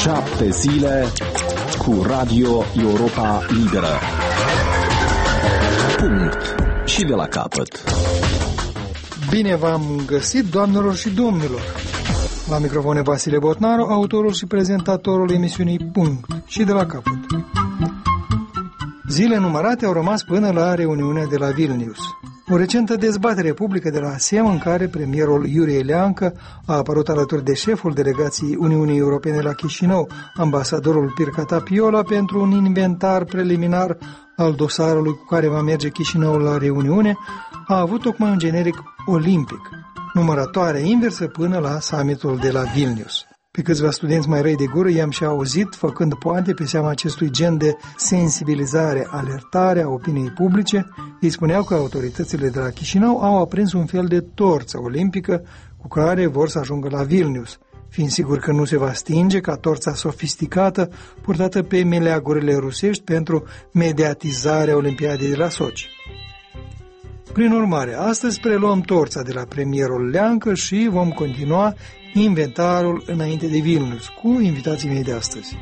7 zile cu Radio Europa Liberă. Punct. Și de la capăt. Bine v-am găsit, doamnelor și domnilor. La microfone Vasile Botnaru, autorul și prezentatorul emisiunii Punct. Și de la capăt. Zile numărate au rămas până la reuniunea de la Vilnius. O recentă dezbatere publică de la SEM în care premierul Iurie Leancă a apărut alături de șeful delegației Uniunii Europene la Chișinău, ambasadorul Pirca Tapiola, pentru un inventar preliminar al dosarului cu care va merge Chișinăul la reuniune, a avut tocmai un generic olimpic, numărătoare inversă până la summitul de la Vilnius. Pe câțiva studenți mai răi de gură i-am și auzit făcând poante pe seama acestui gen de sensibilizare, alertare a opiniei publice. Ei spuneau că autoritățile de la Chișinău au aprins un fel de torță olimpică cu care vor să ajungă la Vilnius, fiind sigur că nu se va stinge ca torța sofisticată purtată pe meleagurile rusești pentru mediatizarea Olimpiadei de la Sochi. Prin urmare, astăzi preluăm torța de la premierul Leancă și vom continua inventarul înainte de Vilnius cu invitații mei de astăzi.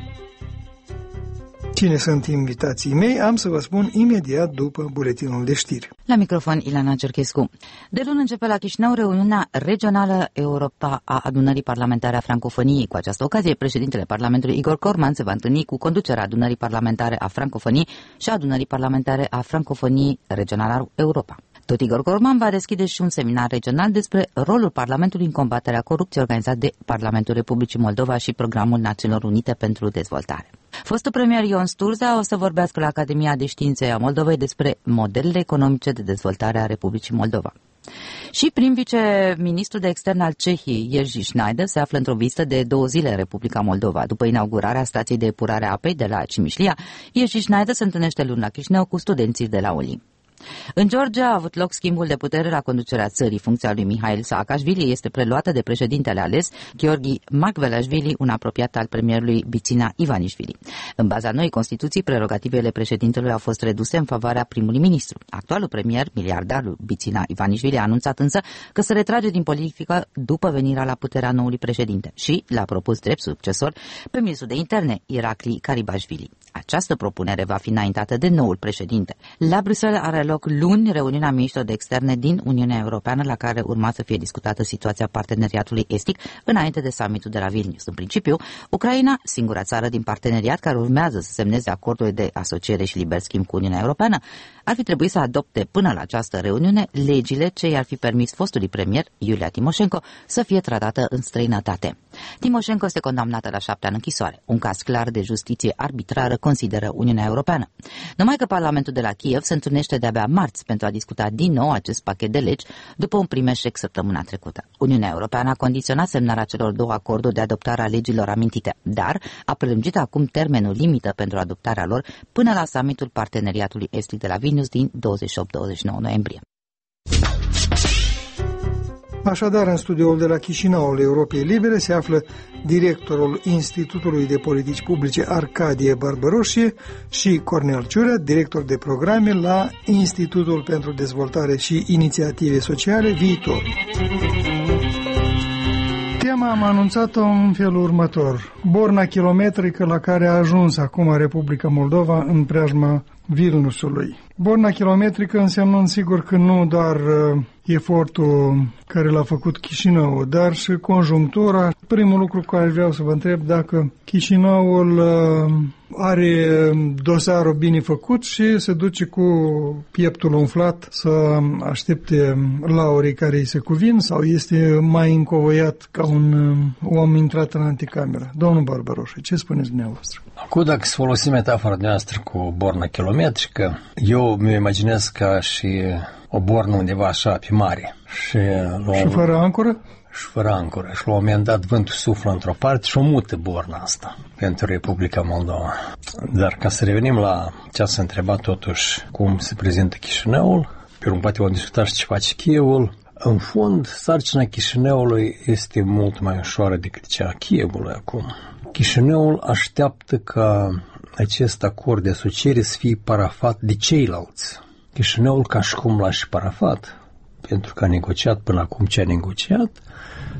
Cine sunt invitații mei, am să vă spun imediat după buletinul de știri. La microfon, Ilana Cerchescu. De luni începe la Chișinău reuniunea regională Europa a adunării parlamentare a francofoniei. Cu această ocazie, președintele Parlamentului Igor Corman se va întâlni cu conducerea adunării parlamentare a francofoniei și a adunării parlamentare a francofoniei regională Europa. Tot Igor Corman va deschide și un seminar regional despre rolul Parlamentului în combaterea corupției organizat de Parlamentul Republicii Moldova și Programul Națiunilor Unite pentru Dezvoltare. Fostul premier Ion Sturza o să vorbească la Academia de Științe a Moldovei despre modelele economice de dezvoltare a Republicii Moldova. Și prim viceministrul de externe al Cehiei, Jerzy Schneider, se află într-o vizită de 2 zile în Republica Moldova. După inaugurarea stației de epurare a apei de la Cimișlia, Jerzy Schneider se întâlnește luni la Chișinău cu studenții de la ULI. În Georgia a avut loc schimbul de putere la conducerea țării. Funcția lui Mihail Saakashvili este preluată de președintele ales, Gheorghi Margvelashvili, un apropiat al premierului Bidzina Ivanishvili. În baza noii Constituții, prerogativele președintelui au fost reduse în favoarea primului ministru. Actualul premier, miliardarul Bidzina Ivanishvili, a anunțat însă că se retrage din politică după venirea la puterea noului președinte și l-a propus drept succesor pe ministrul de interne, Irakli Karibashvili. Această propunere va fi înaintată de noul președinte. La Bruxelles are loc luni reuniunea ministrilor de externe din Uniunea Europeană, la care urma să fie discutată situația parteneriatului estic înainte de summitul de la Vilnius. În principiu, Ucraina, singura țară din parteneriat care urmează să semneze acordul de asociere și liber schimb cu Uniunea Europeană, ar fi trebuit să adopte până la această reuniune legile ce i-ar fi permis fostului premier, Iulia Timoșenko, să fie tratată în străinătate. Timoșenko este condamnată la 7 ani închisoare, un caz clar de justiție arbitrară, consideră Uniunea Europeană. Numai că Parlamentul de la Kiev se întâlnește de-abia marți pentru a discuta din nou acest pachet de legi după un prim eșec săptămâna trecută. Uniunea Europeană a condiționat semnarea celor 2 acorduri de adoptare a legilor amintite, dar a prelungit acum termenul limită pentru adoptarea lor până la summitul Parteneriatului Estic de la Vilnius din 28-29 noiembrie. Așadar, în studioul de la Chișinău al Europei Libere se află directorul Institutului de Politici Publice Arcadie Barbaroșie și Cornel Ciurea, director de programe la Institutul pentru Dezvoltare și Inițiative Sociale Viitor. Tema am anunțat-o în felul următor: borna kilometrică la care a ajuns acum Republica Moldova în preajma Vilniusului. Borna kilometrică însemnând sigur că nu doar efortul care l-a făcut Chișinău, dar și conjunctura. Primul lucru care vreau să vă întreb, dacă Chișinăul are dosarul bine făcut și se duce cu pieptul umflat să aștepte laurii care îi se cuvin, sau este mai încovoiat ca un om intrat în anticameră? Domnul Barbaroșe, ce spuneți dumneavoastră? Acum, dacă să folosim metafora noastră cu borna kilometrică, eu mi imaginez ca și o bornă undeva așa pe mare. Și fără ancoră? Și fără ancoră. Și la un moment dat vântul suflă într-o parte și o mută borna asta pentru Republica Moldova. Dar ca să revenim la ce ați întrebat totuși, cum se prezintă Chișinăul, pe urmă poate vom discuta și ce face Kievul. În fond, sarcina Chișinăului este mult mai ușoară decât cea a Kievului acum. Chișinăul așteaptă ca acest acord de asociere să fie parafat de ceilalți. Chișinăul, ca și cum l-a și parafat, pentru că a negociat până acum ce a negociat,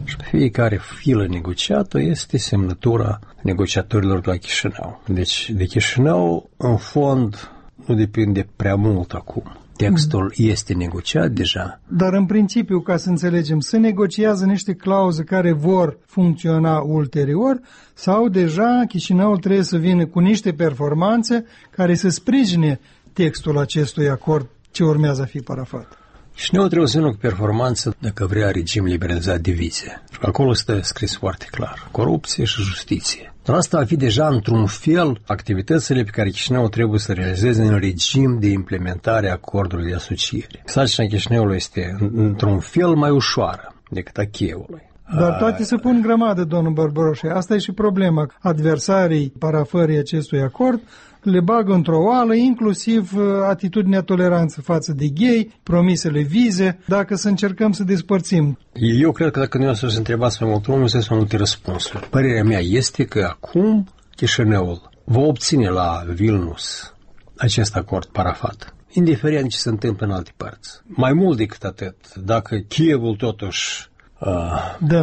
Și pe fiecare filă negociată este semnătura negociatorilor de la Chișinău. Deci de Chișinău, în fond, nu depinde prea mult acum. Textul este negociat deja. Dar în principiu, ca să înțelegem, se negociază niște clauze care vor funcționa ulterior sau deja Chișinăul trebuie să vină cu niște performanțe care să sprijine textul acestui acord ce urmează a fi parafat? Chișinăul trebuie să vină cu performanță dacă vrea regim liberalizat de vize. Acolo stă scris foarte clar. Corupție și justiție. Dar asta va fi deja într-un fel activitățile pe care Chișinăul trebuie să realizeze în regim de implementare a acordului de asociere. Sarcina Chișinăului este într-un fel mai ușoară decât a Chievului. Dar toate se pun grămadă, domnul Bărbăroșe. Asta e și problema. Adversarii parafării acestui acord le bagă într-o oală, inclusiv atitudinea toleranță față de gay, promisele vize, dacă să încercăm să despărțim. Eu cred că dacă noi o să se întrebați mai mult, nu se să multe răspunsuri. Părerea mea este că acum Chișinăul va obține la Vilnius acest acord parafat, indiferent ce se întâmplă în alte părți. Mai mult decât atât, dacă Kievul totuși dă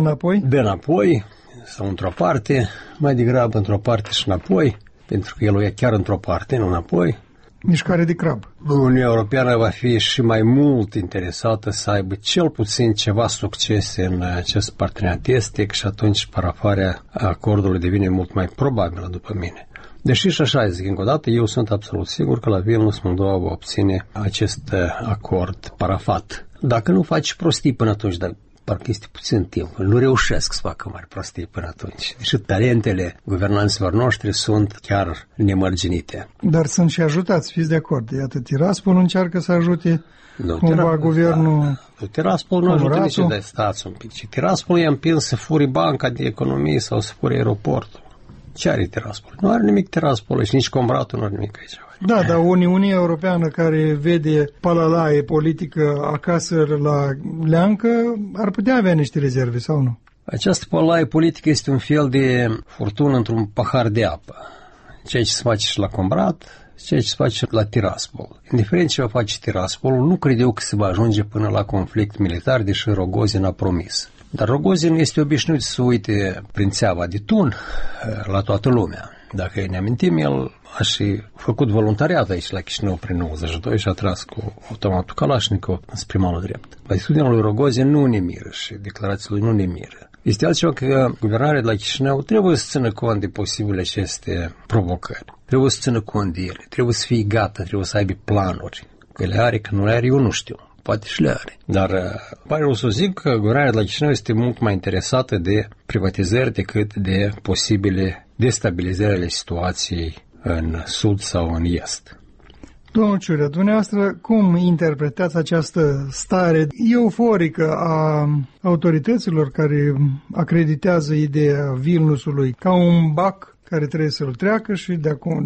înapoi sau într-o parte, mai degrabă într-o parte și înapoi, pentru că el o ia chiar într-o parte, nu înapoi. Mișcare de crab. Uniunea Europeană va fi și mai mult interesată să aibă cel puțin ceva succese în acest parteneriat estic și atunci parafarea acordului devine mult mai probabilă, după mine. Deși și așa, zic încă o dată, eu sunt absolut sigur că la Vilnius Moldova va obține acest acord parafat. Dacă nu faci prostii până atunci, dar parcă este puțin timp, nu reușesc să facă mari prostii până atunci. Deși talentele guvernanților noștri sunt chiar nemărginite. Dar sunt și ajutați, fiți de acord. Iată, Tiraspol încearcă să ajute cumva guvernul. Tiraspol nu ajută nici de stați un pic. Tiraspol i-a împins să furi banca de economie sau să furi aeroportul. Ce are Tiraspol? Nu are nimic Tiraspol și nici Combratul nu are nimic aici. Da, dar Uniunea Europeană care vede palalaie politică acasă la Leancă ar putea avea niște rezerve, sau nu? Această palalaie politică este un fel de furtună într-un pahar de apă. Ceea ce se face și la Combrat, ceea ce se face la Tiraspol. Indiferent ce va face Tiraspol, nu cred eu că se va ajunge până la conflict militar, deși Rogozin a promis. Dar Rogozin este obișnuit să uite prin țeava de tun la toată lumea. Dacă ne amintim, el a și făcut voluntariat aici la Chișinău prin 92 și a tras cu automatul Kalashnikov spre malul drept. Atitudinea lui Rogozin nu ne miră și declarațiile lui nu ne miră. Este altceva că guvernarea de la Chișinău trebuie să țină cont de posibile aceste provocări. Trebuie să țină cont de ele, trebuie să fie gata, trebuie să aibă planuri. Că le are, că nu le are, eu nu știu. Poate și le are. Dar pare rău să zic că guvernarea de la Chișinău este mult mai interesată de privatizări decât de posibile destabilizări ale situației în sud sau în est. Domnul Ciurea, dumneavoastră, cum interpretați această stare euforică a autorităților care acreditează ideea Vilniusului ca un bac care trebuie să-l treacă și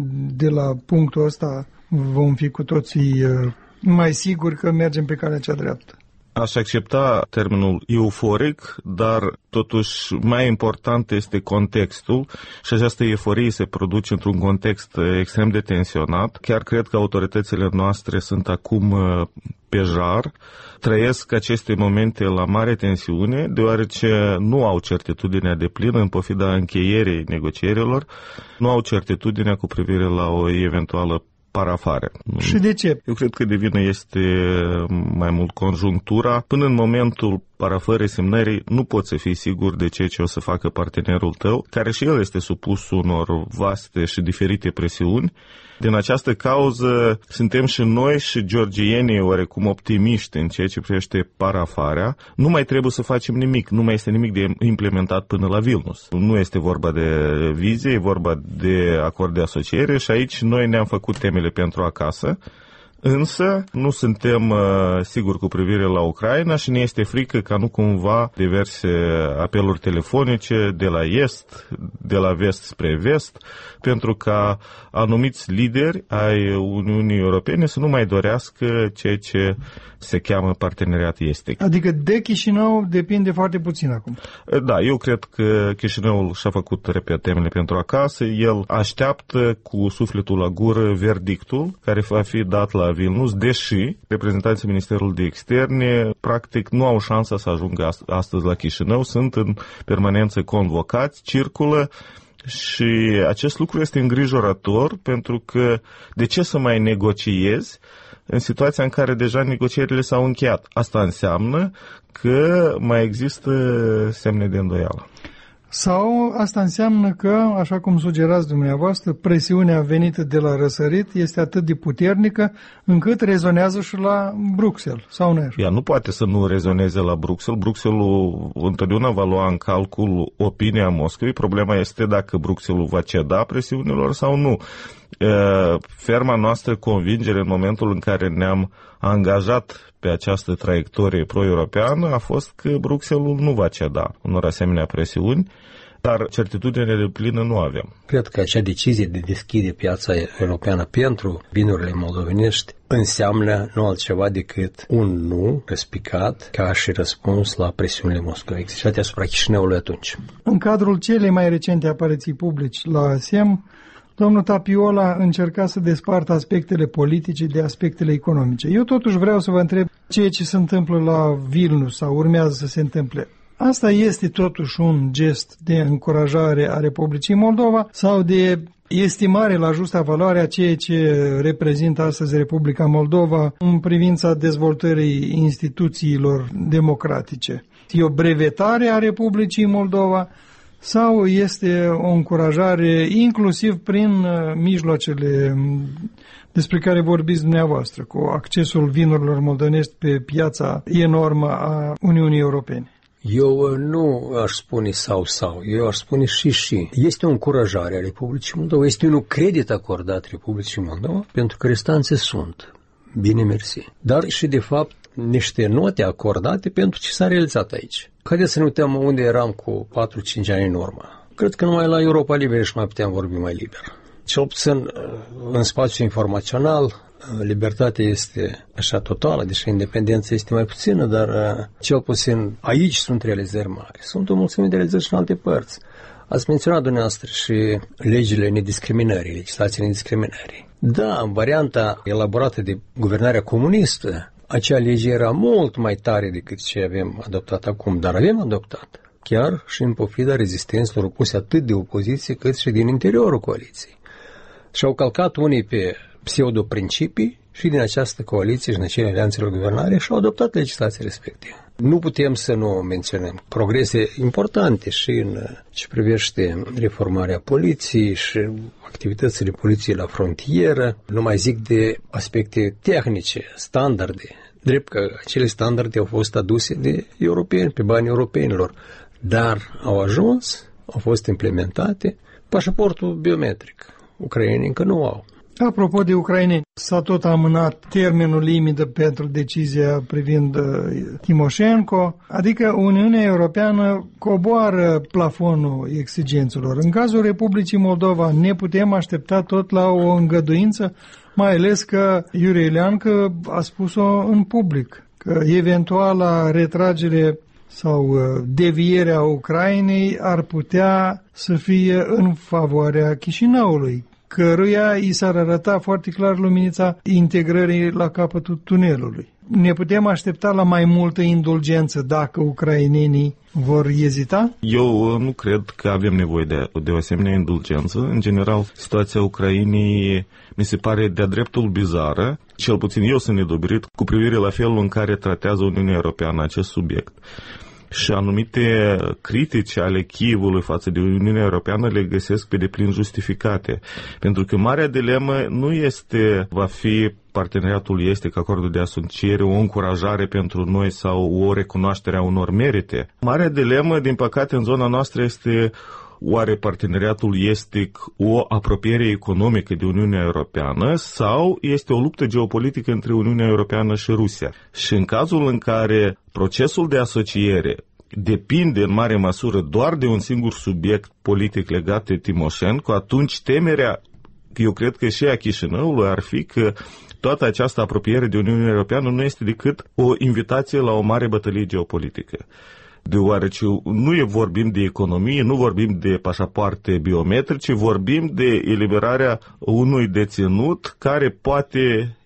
de la punctul ăsta vom fi cu toții mai siguri că mergem pe calea cea dreaptă? Aș accepta termenul euforic, dar totuși mai important este contextul și această euforie se produce într-un context extrem de tensionat. Chiar cred că autoritățile noastre sunt acum pe jar, trăiesc aceste momente la mare tensiune, deoarece nu au certitudinea deplină în pofida încheierii negocierilor, nu au certitudinea cu privire la o eventuală parafare. Și de ce? Eu cred că de vină este mai mult conjunctura. Până în momentul parafării semnării nu poți să fii sigur de ceea ce o să facă partenerul tău, care și el este supus unor vaste și diferite presiuni. Din această cauză suntem și noi și georgienii oarecum optimiști în ceea ce privește parafarea. Nu mai trebuie să facem nimic, nu mai este nimic de implementat până la Vilnius. Nu este vorba de vize, e vorba de acord de asociere și aici noi ne-am făcut temele pentru acasă. Însă nu suntem siguri cu privire la Ucraina și ne este frică ca nu cumva diverse apeluri telefonice de la est, de la vest spre vest, pentru ca anumiți lideri ai Uniunii Europene să nu mai dorească ceea ce se cheamă parteneriat estic. Adică de Chișinău depinde foarte puțin acum. Da, eu cred că Chișinăul și-a făcut, repet, temele pentru acasă. El așteaptă cu sufletul la gură verdictul care va fi dat la la Vilnius, deși reprezentanții Ministerului de Externe practic nu au șansa să ajungă astăzi la Chișinău, sunt în permanență convocați, circulă. Și acest lucru este îngrijorător, pentru că de ce să mai negociezi în situația în care deja negocierile s-au încheiat? Asta înseamnă că mai există semne de îndoială. Sau asta înseamnă că, așa cum sugerați dumneavoastră, presiunea venită de la răsărit este atât de puternică încât rezonează și la Bruxelles, sau nu? Ea nu poate să nu rezoneze la Bruxelles. Bruxelles întotdeauna va lua în calcul opinia Moscovei. Problema este dacă Bruxelles va ceda presiunilor sau nu. Ferma noastră convingere în momentul în care ne-am angajat pe această traiectorie pro-europeană a fost că Bruxelles nu va ceda unor asemenea presiuni, dar certitudine deplină nu avem. Cred că acea decizie de deschide piața europeană pentru vinurile moldovenești înseamnă nu altceva decât un nu răspicat ca și răspuns la presiunile Moscovei exercitate asupra Chișinăului atunci. În cadrul celei mai recente apariții publici la SEM, domnul Tapiola încerca să despartă aspectele politice de aspectele economice. Eu totuși vreau să vă întreb ceea ce se întâmplă la Vilnius sau urmează să se întâmple. Asta este totuși un gest de încurajare a Republicii Moldova sau de estimare la justa valoare a ceea ce reprezintă astăzi Republica Moldova în privința dezvoltării instituțiilor democratice? E o brevetare a Republicii Moldova sau este o încurajare inclusiv prin mijloacele despre care vorbiți dumneavoastră, cu accesul vinurilor moldovenești pe piața enormă a Uniunii Europene? Eu nu aș spune sau, eu aș spune și. Este o încurajare a Republicii Moldova, este un credit acordat Republicii Moldova, pentru că restanțe sunt. Bine, mersi. Dar și, de fapt, niște note acordate pentru ce s-a realizat aici. Haideți să ne uităm unde eram cu 4-5 ani în urmă. Cred că numai la Europa Liberă și mai puteam vorbi mai liber. Cel puțin în spațiul informațional, libertatea este așa totală, deși independența este mai puțină, dar cel puțin aici sunt realizări mari. Sunt o mulțime de realizări și în alte părți. Ați menționat dumneavoastră și legile nediscriminării, legislația nediscriminării. Da, în varianta elaborată de guvernarea comunistă, acea lege era mult mai tare decât ce avem adoptat acum, dar avem adoptat, chiar și în pofida rezistențelor opuse atât de opoziție cât și din interiorul coaliției. Și au calcat unii pe pseudo-principii și din această coaliție și în acele alianțelor guvernare și au adoptat legislația respectivă. Nu putem să nu menționăm progrese importante și în ce privește reformarea poliției și activitățile poliției la frontieră. Nu mai zic de aspecte tehnice, standarde. Drept că acele standarde au fost aduse de europeni, pe banii europenilor, dar au ajuns, au fost implementate. Pașaportul biometric, ucrainenii încă nu au. Apropo de ucraineni, s-a tot amânat termenul limită pentru decizia privind Timoșenko, adică Uniunea Europeană coboară plafonul exigențelor. În cazul Republicii Moldova ne putem aștepta tot la o îngăduință, mai ales că Iurie Ileancă a spus-o în public, că eventuala retragere sau devierea Ucrainei ar putea să fie în favoarea Chișinăului, căruia i s-ar arăta foarte clar luminița integrării la capătul tunelului. Ne putem aștepta la mai multă indulgență dacă ucrainenii vor ezita? Eu nu cred că avem nevoie de o asemenea indulgență. În general, situația Ucrainei mi se pare de-a dreptul bizară. Cel puțin eu sunt nedobirit cu privire la felul în care tratează Uniunea Europeană acest subiect. Și anumite critici ale Kievului față de Uniunea Europeană le găsesc pe deplin justificate. Pentru că marea dilemă nu este, va fi parteneriatul estic, acordul de asociere, o încurajare pentru noi sau o recunoaștere a unor merite. Marea dilemă, din păcate, în zona noastră este: oare parteneriatul estic o apropiere economică de Uniunea Europeană sau este o luptă geopolitică între Uniunea Europeană și Rusia? Și în cazul în care procesul de asociere depinde în mare măsură doar de un singur subiect politic legat de Timoșenko, atunci temerea, eu cred că și a Chișinăului, ar fi că toată această apropiere de Uniunea Europeană nu este decât o invitație la o mare bătălie geopolitică. Deoarece nu vorbim de economie, nu vorbim de pașapoarte biometrice, vorbim de eliberarea unui deținut care poate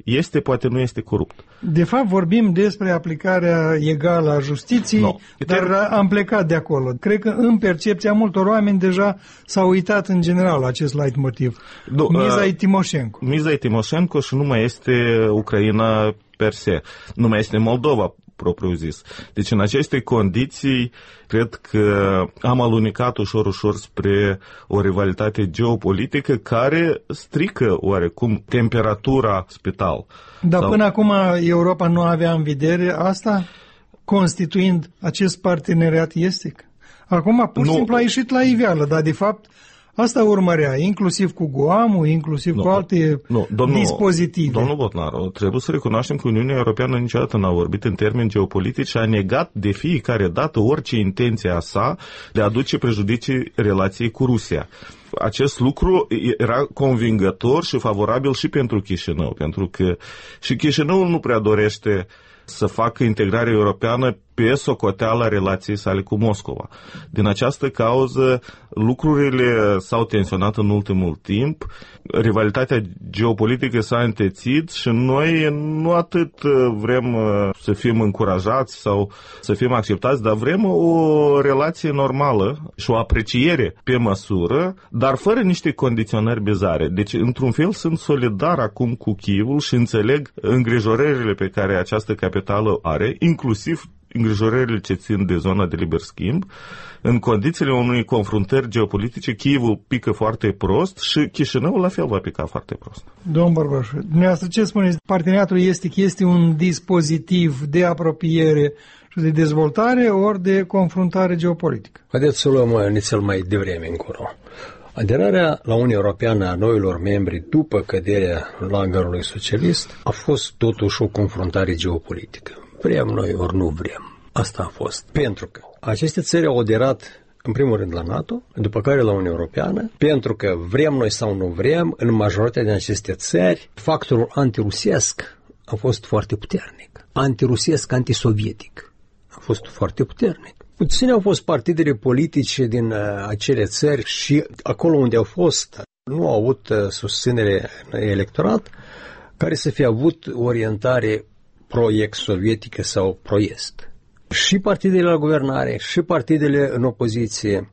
este, poate nu este corupt. De fapt, vorbim despre aplicarea egală a justiției, dar am plecat de acolo. Cred că în percepția multor oameni deja s-a uitat în general acest leitmotiv. Miza e Timoșenko. Miza e Timoșenko și nu mai este Ucraina per se. Nu mai este Moldova, propriu zis. Deci în aceste condiții cred că am alunecat ușor spre o rivalitate geopolitică care strică oarecum temperatura spital. Dar până acum Europa nu avea în vedere asta, constituind acest parteneriat estic? Acum pur și simplu a ieșit la iveală, dar de fapt asta urmărea, inclusiv cu Guamul, inclusiv cu alte dispozitive. Domnul Botnaru, trebuie să recunoaștem că Uniunea Europeană niciodată n-a vorbit în termeni geopolitici și a negat de fiecare dată orice intenție a sa de a aduce prejudicii relației cu Rusia. Acest lucru era convingător și favorabil și pentru Chișinău, pentru că și Chișinăul nu prea dorește să facă integrarea europeană pe socoteala relației sale cu Moscova. Din această cauză, lucrurile s-au tensionat în ultimul timp, rivalitatea geopolitică s-a întețit și noi nu atât vrem să fim încurajați sau să fim acceptați, dar vrem o relație normală și o apreciere pe măsură, dar fără niște condiționări bizare. Deci, într-un fel, sunt solidar acum cu Kievul și înțeleg îngrijorările pe care această capitală are, inclusiv îngrijorările ce țin de zona de liber schimb. În condițiile unei confruntări geopolitice, Kievul pică foarte prost și Chișinăul la fel va pica foarte prost. Domnul Barbașu, dumneavoastră ce spuneți? Parteneriatul estic este un dispozitiv de apropiere și de dezvoltare ori de confruntare geopolitică? Haideți să luăm nițel mai devreme încolo. Aderarea la Uniunea Europeană a noilor membri după căderea lagărului socialist a fost totuși o confruntare geopolitică. Vrem noi ori nu vrem. Asta a fost. Pentru că aceste țări au aderat în primul rând la NATO, după care la Uniunea Europeană, pentru că vrem noi sau nu vrem, în majoritatea din aceste țări, factorul antirusesc a fost foarte puternic. Antirusesc, antisovietic a fost foarte puternic. Puține au fost partidele politice din acele țări și acolo unde au fost, nu au avut susținere electorat care să fie avut orientare pro-ex-sovietică sau pro-est. Și partidele la guvernare, și partidele în opoziție,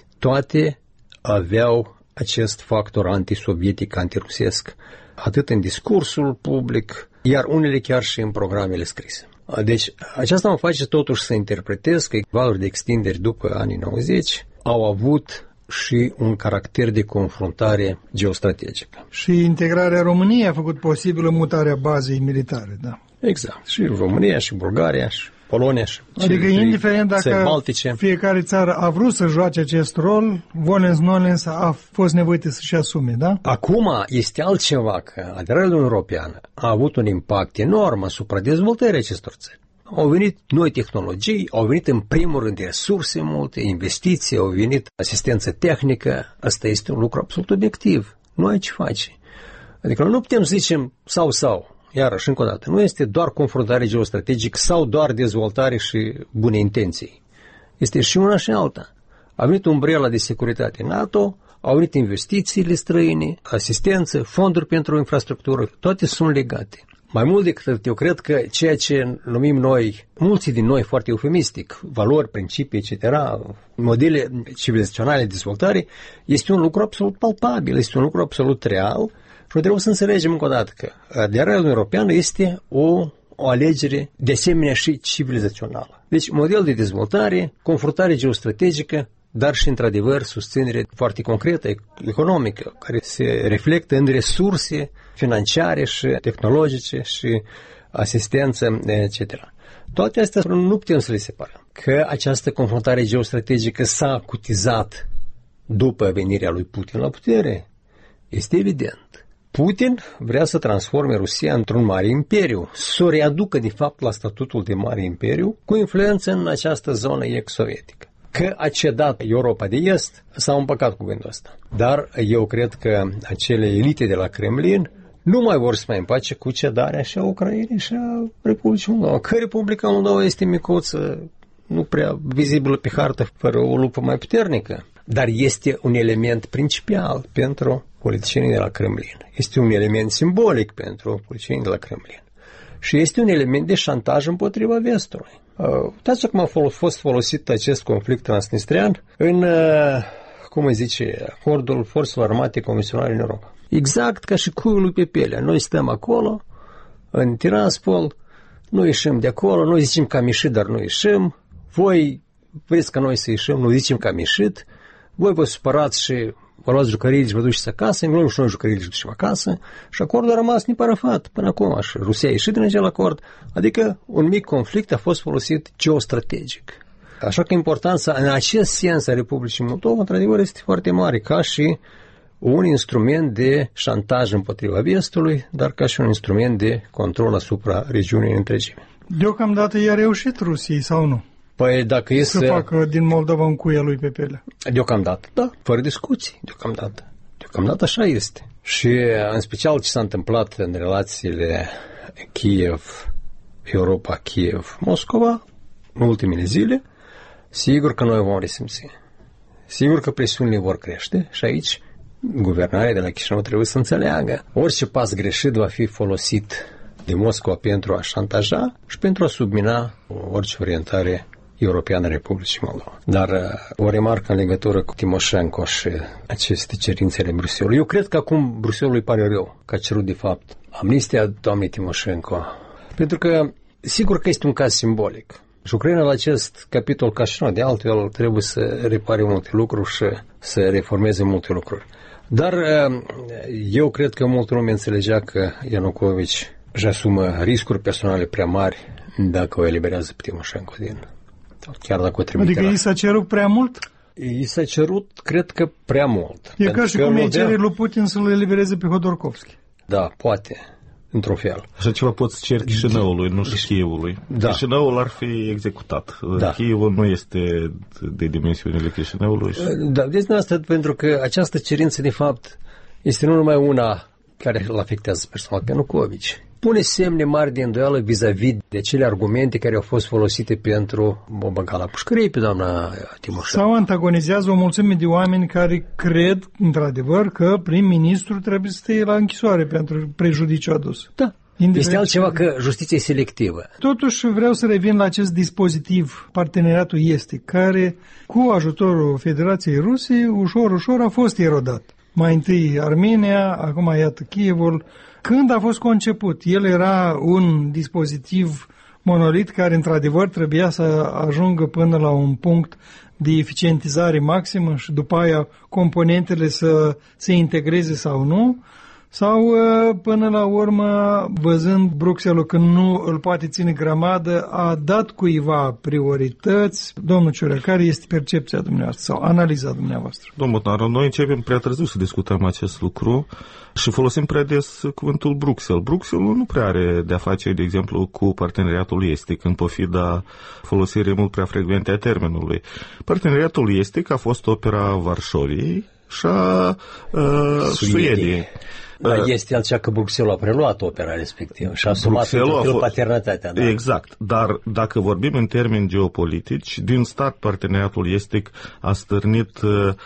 toate aveau acest factor antisovietic, antirusesc, atât în discursul public, iar unele chiar și în programele scrise. Deci, aceasta mă face totuși să interpretez că valuri de extindere după anii 90 au avut și un caracter de confruntare geostrategică. Și integrarea României a făcut posibilă mutarea bazei militare, da? Exact. Și România, și Bulgaria, și Polonia, și adică indiferent dacă baltice, fiecare țară a vrut să joace acest rol, volens-nolens a fost nevoită să-și asume, da? Acum este altceva, că aderarea Uniunii Europeană a avut un impact enorm asupra dezvoltării acestor țări. Au venit noi tehnologii, au venit în primul rând resurse multe, investiții, au venit asistență tehnică. Asta este un lucru absolut obiectiv. Nu ai ce face. Adică nu putem să zicem sau. Iarăși, încă o dată, nu este doar confruntare geostrategică sau doar dezvoltare și bune intenții. Este și una și alta. A venit umbrela de securitate NATO, au venit investițiile străine, asistență, fonduri pentru infrastructură, toate sunt legate. Mai mult decât atât, eu cred că ceea ce numim noi, mulți din noi foarte eufemistic, valori, principii, etc., modele civilizaționale de dezvoltare, este un lucru absolut palpabil, este un lucru absolut real. Și trebuie să înțelegem încă o dată că aderarea Uniunii Europeană este o alegere de asemenea și civilizațională. Deci model de dezvoltare, confruntare geostrategică, dar și într-adevăr susținere foarte concretă, economică, care se reflectă în resurse financiare și tehnologice și asistență, etc. Toate astea nu putem să le separăm. Că această confruntare geostrategică s-a acutizat după venirea lui Putin la putere, este evident. Putin vrea să transforme Rusia într-un mare imperiu, să o readucă de fapt la statutul de mare imperiu, cu influență în această zonă ex-sovietică. Că a cedat Europa de Est, s-a împăcat cu gândul ăsta. Dar eu cred că acele elite de la Kremlin nu mai vor să mai împace cu cedarea și a Ucrainei și a Republicii Moldova. Că Republica Moldova este micuță, nu prea vizibilă pe hartă, fără o lupă mai puternică, dar este un element principal pentru politicienii de la Kremlin. Este un element simbolic pentru politicienii de la Kremlin. Și este un element de șantaj împotriva vestului. Uitați cum a fost folosit acest conflict transnistrian în, acordul forțelor armate convenționale în Europa. Exact ca și cuiul pe pielea. Noi stăm acolo, în Tiraspol, nu ieșim de acolo, noi zicem că am ieșit, dar nu ieșim. Voi vreți ca noi să ieșim, nu zicem că am ieșit. Voi vă supărați și vă luați jucăriile și vă duceți acasă, noi și noi jucăriile și ducem acasă. Și acordul a rămas neparafat până acum. Și Rusia a ieșit din acel acord. Adică un mic conflict a fost folosit geostrategic. Așa că importanța în acest sens a Republicii Moldova, într-adevăr, este foarte mare, ca și un instrument de șantaj împotriva vestului, dar ca și un instrument de control asupra regiunii în întregime. Deocamdată i-a reușit Rusiei sau nu? Păi dacă e să facă din Moldova un cuia lui pe piele. Deocamdată, da, fără discuții, deocamdată. Deocamdată așa este. Și în special ce s-a întâmplat în relațiile Europa, Moscova, în ultimele zile, sigur că noi vom resimți. Sigur că presiunile vor crește și aici guvernarea de la Chișinău trebuie să înțeleagă. Orice pas greșit va fi folosit de Moscova pentru a șantaja și pentru a submina orice orientare europeană a Republicii Moldova. Dar o remarcă în legătură cu Timoșenko și aceste cerințe ale Bruxelles. Eu cred că acum Bruxelles îi pare rău că a cerut de fapt amnistia doamnei Timoșenko. Pentru că sigur că este un caz simbolic. Și Ucraina la acest capitol ca și noi, de altfel trebuie să repare multe lucruri și să reformeze multe lucruri. Dar eu cred că multă lume înțelegea că Ianucovici își asumă riscuri personale prea mari dacă o eliberează pe Timoșenko din... Chiar dacă o trimite. Adică i s-a cerut prea mult? I s-a cerut, cred că, prea mult. E ca și cum îi cere lui Putin să-l elibereze pe Hodorkovski. Da, poate, într-un fel. Așa ceva poți ceri Chișinăului, nu și Chievului. Da. Chișinăul ar fi executat. Da. Chievul nu este de dimensiunile Chișinăului. Da, deci asta pentru că această cerință, de fapt, este nu numai una care îl afectează personal pe Ianucovici. Pune semne mari de îndoială vis-a-vis de cele argumente care au fost folosite pentru o băga la pușcărie pe doamna Timoșenko. Sau antagonizează o mulțime de oameni care cred, într-adevăr, că prim-ministru trebuie să stea la închisoare pentru prejudiciu adus. Da. Este altceva că justiția e selectivă. Totuși vreau să revin la acest dispozitiv, parteneriatul estic, care, cu ajutorul Federației Rusiei, ușor a fost erodat. Mai întâi Armenia, acum iată Kievul. Când a fost conceput? El era un dispozitiv monolit care, într-adevăr, trebuia să ajungă până la un punct de eficientizare maximă și după aia componentele să se integreze sau nu? Sau, până la urmă, văzând Bruxelles că nu îl poate ține grămadă, a dat cuiva priorități? Domnul Ciurea, care este percepția dumneavoastră sau analiza dumneavoastră? Domnul Taran, noi începem prea târziu să discutăm acest lucru și folosim prea des cuvântul Bruxelles. Bruxelles nu prea are de-a face, de exemplu, cu parteneriatul estic, în pofida folosirii mult prea frecvente a termenului. Parteneriatul estic a fost opera Varșoviei și a Suediei. Dar este altceva că Bruxelles a preluat opera respectivă și a asumat paternitatea. Da. Exact, dar dacă vorbim în termeni geopolitici, din start parteneriatul estic a stârnit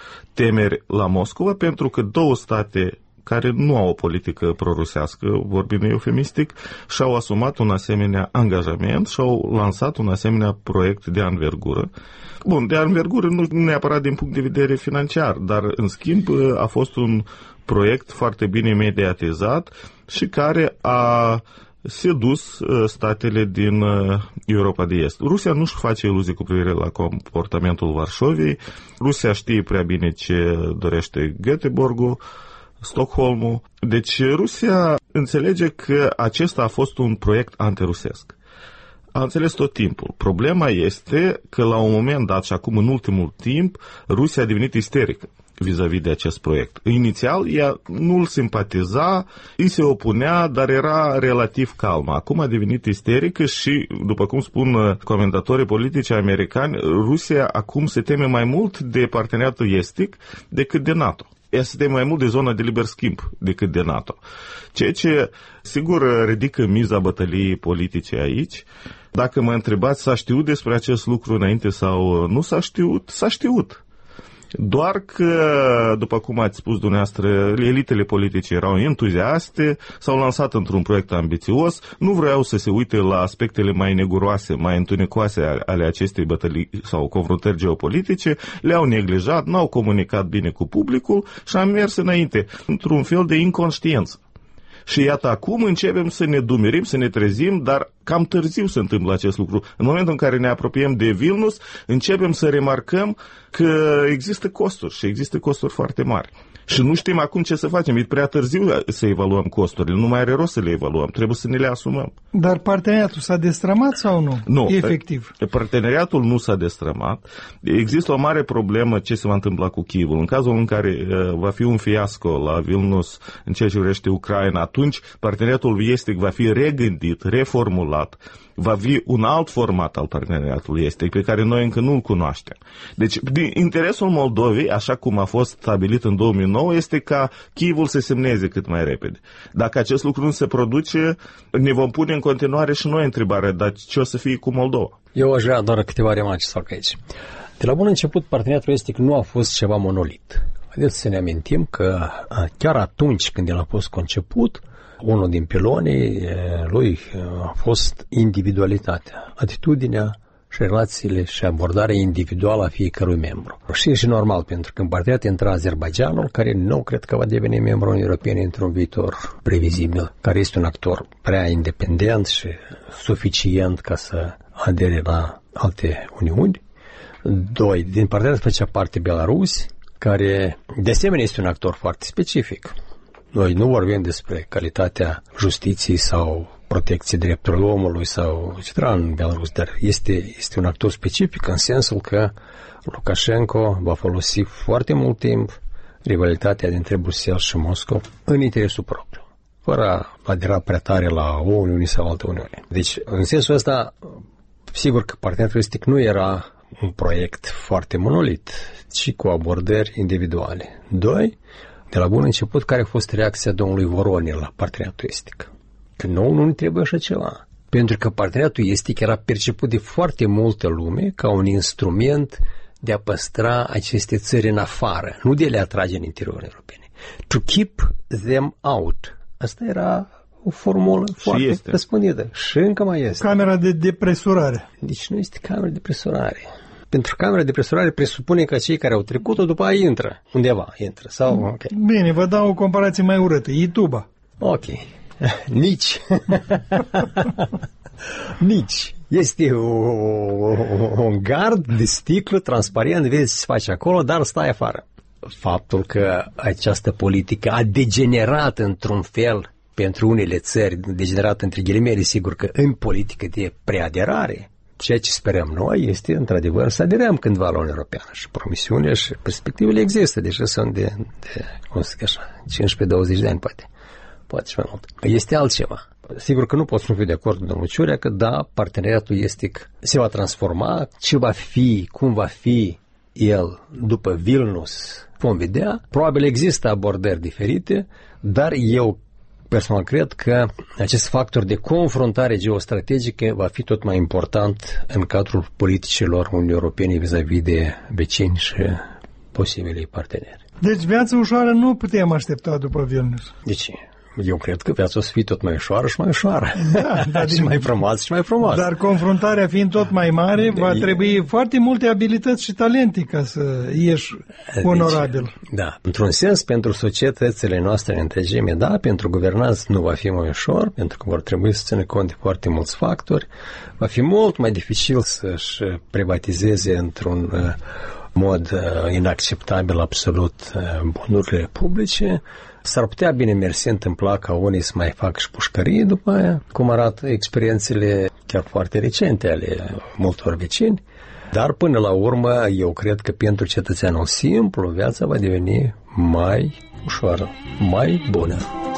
temeri la Moscova pentru că două state care nu au o politică prorusească, vorbind eufemistic, și-au asumat un asemenea angajament și au lansat un asemenea proiect de anvergură. Bun, de anvergură nu neapărat din punct de vedere financiar, dar în schimb a fost un proiect foarte bine mediatizat și care a sedus statele din Europa de Est. Rusia nu-și face iluzii cu privire la comportamentul Varșoviei. Rusia știe prea bine ce dorește Göteborgul, Stockholmul. Deci Rusia înțelege că acesta a fost un proiect antirusesc. A înțeles tot timpul. Problema este că la un moment dat și acum în ultimul timp Rusia a devenit isterică vis-a-vis de acest proiect. Inițial ea nu-l simpatiza, îi se opunea, dar era relativ calmă. Acum a devenit isterică și, după cum spun comentatorii politici americani, Rusia acum se teme mai mult de parteneriatul estic decât de NATO. Ea se teme mai mult de zona de liber schimb decât de NATO. Ceea ce, sigur, ridică miza bătăliei politice aici. Dacă mă întrebați, s-a știut despre acest lucru înainte sau nu s-a știut? S-a știut. Doar că, după cum ați spus dumneavoastră, elitele politice erau entuziaste, s-au lansat într-un proiect ambițios, nu vreau să se uite la aspectele mai neguroase, mai întunecoase ale acestei bătălii sau confruntări geopolitice, le-au neglijat, n-au comunicat bine cu publicul și am mers înainte, într-un fel de inconștiență. Și iată, acum începem să ne dumerim, să ne trezim, dar cam târziu se întâmplă acest lucru. În momentul în care ne apropiem de Vilnius, începem să remarcăm că există costuri și există costuri foarte mari. Și nu știm acum ce să facem. E prea târziu să evaluăm costurile. Nu mai are rost să le evaluăm. Trebuie să ne le asumăm. Dar parteneriatul s-a destrămat sau nu? Nu. Efectiv. Parteneriatul nu s-a destrămat. Există o mare problemă ce se va întâmpla cu Kievul. În cazul în care va fi un fiasco la Vilnius în ceea ce privește Ucraina, atunci parteneriatul estic va fi regândit, reformulat. Va fi un alt format al parteneriatului estic pe care noi încă nu-l cunoaștem. Deci, din interesul Moldovei, așa cum a fost stabilit în 2009, este ca Kievul să semneze cât mai repede. Dacă acest lucru nu se produce, ne vom pune în continuare și noi întrebarea, dar ce o să fie cu Moldova? Eu aș vrea doar câteva remarci să fac aici. De la bun început, parteneriatul estic nu a fost ceva monolit. Haideți să ne amintim că chiar atunci când el a fost conceput, unul din pilonii lui a fost individualitatea, atitudinea și relațiile și abordarea individuală a fiecărui membru. Și e normal, pentru că în parteneriat intra Azerbaidjanul, care nu cred că va deveni membru Uniunii Europene într-un viitor previzibil, care este un actor prea independent și suficient ca să adere la alte uniuni. 2. Din parteneriat făcea parte Belarus, care de asemenea este un actor foarte specific. Noi nu vorbim despre calitatea justiției sau protecției drepturilor omului sau etc. în Belarus, dar este un actor specific în sensul că Lukashenko va folosi foarte mult timp rivalitatea dintre Bruxelles și Moscova în interesul propriu, fără a adera prea tare la o uniune sau altă uniune. Deci, în sensul ăsta, sigur că parteneriatul estic nu era un proiect foarte monolit, ci cu abordări individuale. 2. De la bun început, care a fost reacția domnului Voronin la parteneriatul estic? Că nouă nu ne trebuie așa ceva. Pentru că parteneriatul estic era perceput de foarte multă lume ca un instrument de a păstra aceste țări în afară, nu de a le atrage în interiorul europene. To keep them out. Asta era o formulă foarte răspândită. Și încă mai este. Camera de depresurare. Deci nu este camera de depresurare. Pentru camera de depresurare presupune că cei care au trecut-o după aia intră. Undeva intră. Sau, okay. Bine, vă dau o comparație mai urâtă. YouTube. Ok. Nici. Nici. Este un gard de sticlă transparent, vezi ce se face acolo, dar stai afară. Faptul că această politică a degenerat într-un fel pentru unele țări, degenerat între ghilimele, sigur că în politică de preaderare, ceea ce sperăm noi este, într-adevăr, să aderăm cândva la Uniunea Europeană. Și promisiunile și perspectivele există, deja sunt de cum să zic așa, 15-20 de ani, poate și mai mult. Este altceva. Sigur că nu pot să nu fiu de acord cu domnul Ciurea că da, parteneriatul estic se va transforma, ce va fi, cum va fi el după Vilnius, vom vedea. Probabil există abordări diferite, dar eu personal cred că acest factor de confruntare geostrategică va fi tot mai important în cadrul politicilor Uniunii Europene vis-a-vis de vecini și posibilii parteneri. Deci viața ușoară nu putem aștepta după Vilnius. De ce? Eu cred că viața o să fie tot mai ușoară și mai ușoară. Da, și mai frumoasă și mai frumoasă. Dar confruntarea fiind tot mai mare, va trebui foarte multe abilități și talente ca să ieși onorabil. Deci, da, într-un sens, pentru societățile noastre în întregime, da, pentru guvernanți nu va fi mai ușor, pentru că vor trebui să țină cont de foarte mulți factori. Va fi mult mai dificil să-și privatizeze într-un mod inacceptabil absolut bunurile publice. S-ar putea, bine mersi, întâmpla ca unii să mai fac și pușcării după aia, cum arată experiențele chiar foarte recente ale multor vecini, dar până la urmă eu cred că pentru cetățeanul simplu viața va deveni mai ușoară, mai bună.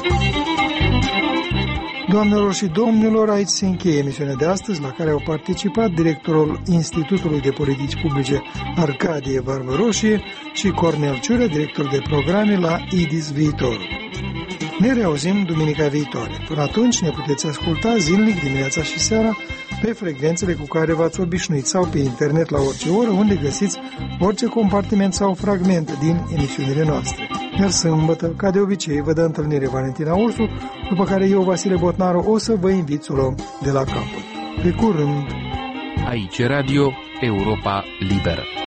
Doamnelor și domnilor, aici se încheie emisiunea de astăzi, la care au participat directorul Institutului de Politici Publice Arcadie Barbaroșie și Cornel Ciură, director de programe la IDIS Viitorul. Ne reauzim duminica viitoare. Până atunci ne puteți asculta zilnic dimineața și seara pe frecvențele cu care v-ați obișnuit sau pe internet la orice oră, unde găsiți orice compartiment sau fragment din emisiunile noastre. Iar sâmbătă, ca de obicei, vă dă întâlnire Valentina Ursu, după care eu, Vasile Botnaru, o să vă invit să o luăm de la capăt. Pe curând! Aici Radio Europa Liberă.